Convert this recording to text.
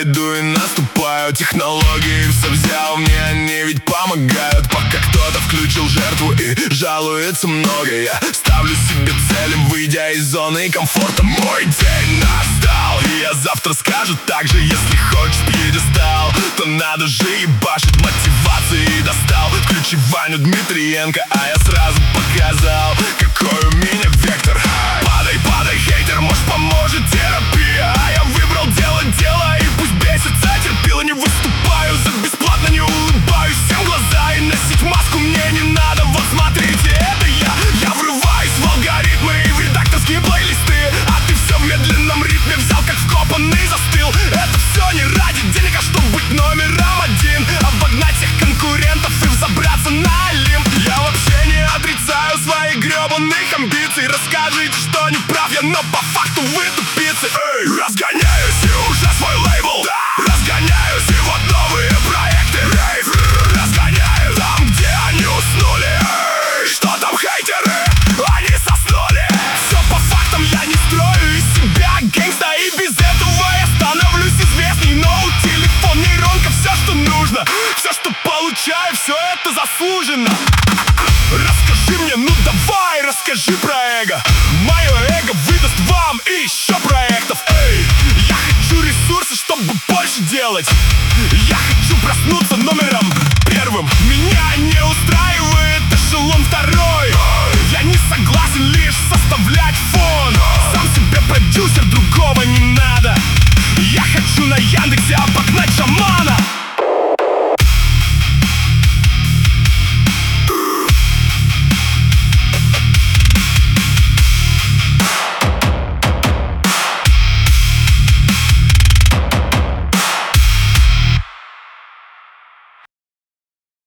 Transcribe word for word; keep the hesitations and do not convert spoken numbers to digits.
Я иду и наступаю, технологии все взял, мне они ведь помогают. Пока кто-то включил жертву и жалуется много, я ставлю себе цели, выйдя из зоны комфорта. Мой день настал, и я завтра скажу так же. Если хочешь пьедестал, то надо же ебашить, мотивации достал. Включи Ваню Дмитриенко, а я сразу показал, какой у меня вектор. Падай, падай, хейтер, может поможет терапия. А я выбрал делать дело, и пусть бесится терпила. Не выступаю за бесплатно, не улыбаюсь всем в глаза. И носить маску мне не надо, вот смотрите, это я. Я врываюсь в алгоритмы и в редакторские плейлисты. А ты все в медленном ритме взял, как вкопанный, застыл. Это все не ради денег, а чтобы быть номером один, обогнать всех конкурентов и взобраться на Олимп. Я вообще не отрицаю своих гребаных амбиций. Расскажите, что не прав я, но по факту вы тупицы. Эй, разгоняюсь и уже свой лейбл, да. Разгоняюсь и вот новые проекты. Рейв, разгоняю там, где они уснули. Эй, что там хейтеры? Они соснули. Все по фактам, я не строю из себя гэнгста, и без этого я становлюсь известней. Ноут, телефон, нейронка, все, что нужно. Все, что получаю, все это заслуженно. Расскажи мне, ну давай, расскажи про эго. Мое эго выдаст вам еще проектов. Эй, я хочу ресурсы, чтобы больше делать. Я хочу проснуться номером первым. Меня не устраивает эшелон второй. Я не согласен лишь составлять фон. Сам себе продюсер, другого не